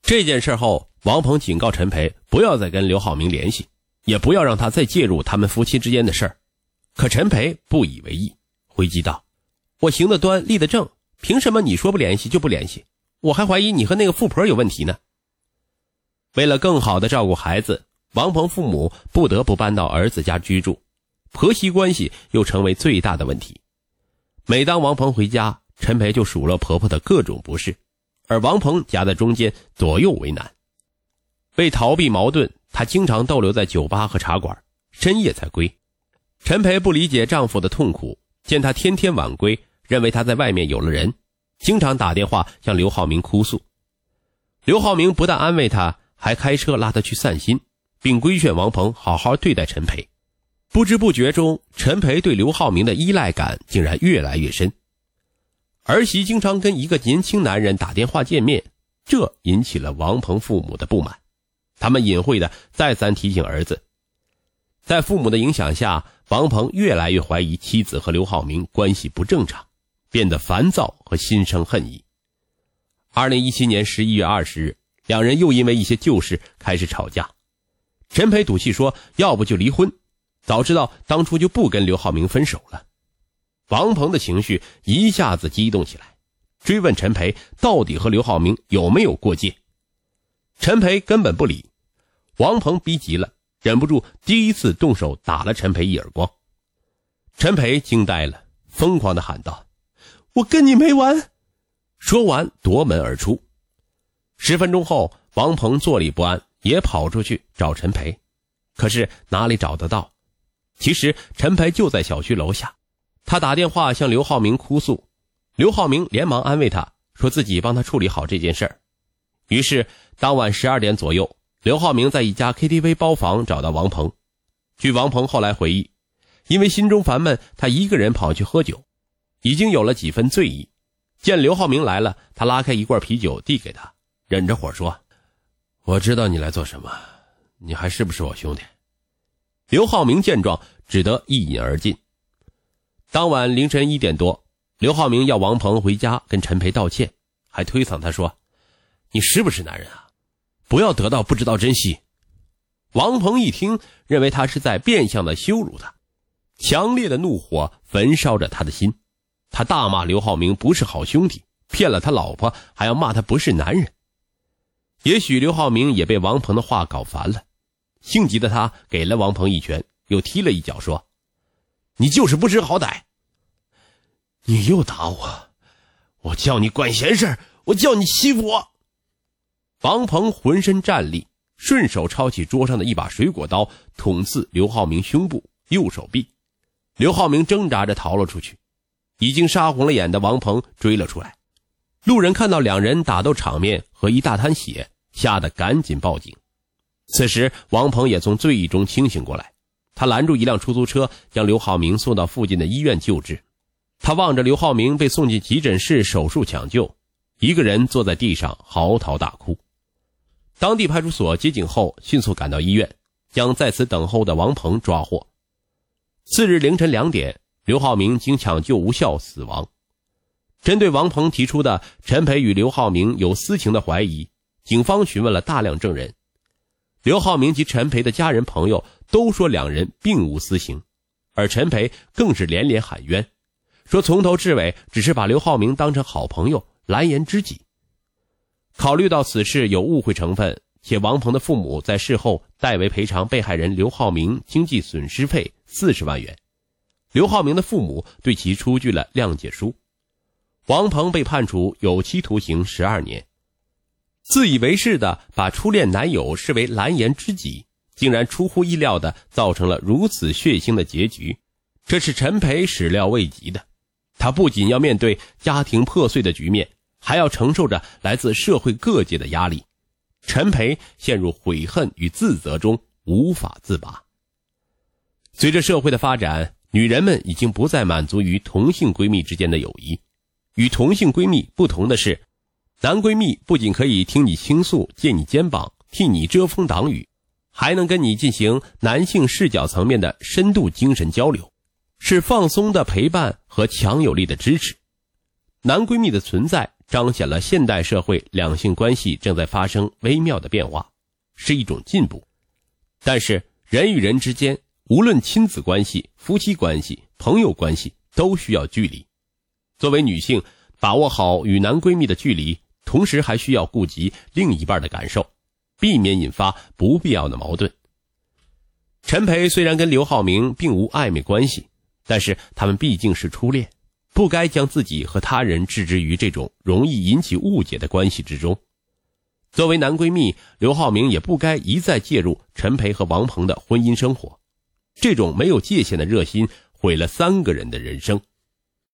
这件事后，王鹏警告陈培不要再跟刘浩明联系，也不要让他再介入他们夫妻之间的事儿。可陈培不以为意，回击道：我行得端，立得正，凭什么你说不联系就不联系？我还怀疑你和那个富婆有问题呢。为了更好地照顾孩子，王鹏父母不得不搬到儿子家居住，婆媳关系又成为最大的问题。每当王鹏回家，陈培就数落婆婆的各种不是，而王鹏夹在中间，左右为难。为逃避矛盾，她经常逗留在酒吧和茶馆，深夜才归。陈培不理解丈夫的痛苦，见他天天晚归，认为他在外面有了人，经常打电话向刘浩明哭诉。刘浩明不但安慰他，还开车拉他去散心，并规劝王鹏好好对待陈培。不知不觉中，陈培对刘浩明的依赖感竟然越来越深。儿媳经常跟一个年轻男人打电话见面，这引起了王鹏父母的不满。他们隐晦地再三提醒儿子。在父母的影响下，王鹏越来越怀疑妻子和刘浩明关系不正常，变得烦躁和心生恨意。2017年11月20日，两人又因为一些旧事开始吵架。陈培赌气说要不就离婚，早知道当初就不跟刘浩明分手了。王鹏的情绪一下子激动起来，追问陈培到底和刘浩明有没有过界。陈培根本不理，王鹏逼急了，忍不住第一次动手打了陈培一耳光。陈培惊呆了，疯狂地喊道：我跟你没完！说完夺门而出。10分钟后，王鹏坐立不安，也跑出去找陈培，可是哪里找得到？其实陈培就在小区楼下，他打电话向刘浩明哭诉，刘浩明连忙安慰他，说自己帮他处理好这件事儿。于是当晚12点左右，刘浩明在一家 KTV 包房找到王鹏。据王鹏后来回忆，因为心中烦闷，他一个人跑去喝酒，已经有了几分醉意。见刘浩明来了，他拉开一罐啤酒递给他，忍着火说：我知道你来做什么，你还是不是我兄弟？刘浩明见状，只得一饮而尽。当晚凌晨1点多，刘浩明要王鹏回家跟陈培道歉，还推搡他说：你是不是男人啊？不要得到不知道珍惜。王鹏一听，认为他是在变相的羞辱他，强烈的怒火焚烧着他的心。他大骂刘浩明不是好兄弟，骗了他老婆，还要骂他不是男人。也许刘浩明也被王鹏的话搞烦了，性急的他给了王鹏一拳，又踢了一脚，说：你就是不知好歹。你又打我，我叫你管闲事，我叫你欺负我。王鹏浑身战栗，顺手抄起桌上的一把水果刀，捅刺刘浩明胸部、右手臂。刘浩明挣扎着逃了出去，已经杀红了眼的王鹏追了出来。路人看到两人打斗场面和一大滩血，吓得赶紧报警。此时王鹏也从醉意中清醒过来，他拦住一辆出租车，将刘浩明送到附近的医院救治。他望着刘浩明被送进急诊室手术抢救，一个人坐在地上嚎啕大哭。当地派出所接警后迅速赶到医院，将在此等候的王鹏抓获。次日凌晨2点，刘浩明经抢救无效死亡。针对王鹏提出的陈培与刘浩明有私情的怀疑，警方询问了大量证人。刘浩明及陈培的家人朋友都说两人并无私情，而陈培更是连连喊冤，说从头至尾只是把刘浩明当成好朋友、蓝颜知己。考虑到此事有误会成分，且王鹏的父母在事后代为赔偿被害人刘浩明经济损失费40万元，刘浩明的父母对其出具了谅解书。王鹏被判处有期徒刑12年。自以为是的把初恋男友视为蓝颜知己，竟然出乎意料的造成了如此血腥的结局，这是陈培始料未及的。他不仅要面对家庭破碎的局面，还要承受着来自社会各界的压力。陈培陷入悔恨与自责中无法自拔。随着社会的发展，女人们已经不再满足于同性闺蜜之间的友谊。与同性闺蜜不同的是，男闺蜜不仅可以听你倾诉、借你肩膀、替你遮风挡雨，还能跟你进行男性视角层面的深度精神交流，是放松的陪伴和强有力的支持。男闺蜜的存在彰显了现代社会两性关系正在发生微妙的变化，是一种进步。但是人与人之间，无论亲子关系、夫妻关系、朋友关系，都需要距离。作为女性，把握好与男闺蜜的距离，同时还需要顾及另一半的感受，避免引发不必要的矛盾。陈培虽然跟刘浩明并无暧昧关系，但是他们毕竟是初恋，不该将自己和他人置之于这种容易引起误解的关系之中。作为男闺蜜，刘浩明也不该一再介入陈培和王鹏的婚姻生活，这种没有界限的热心毁了3个人的人生。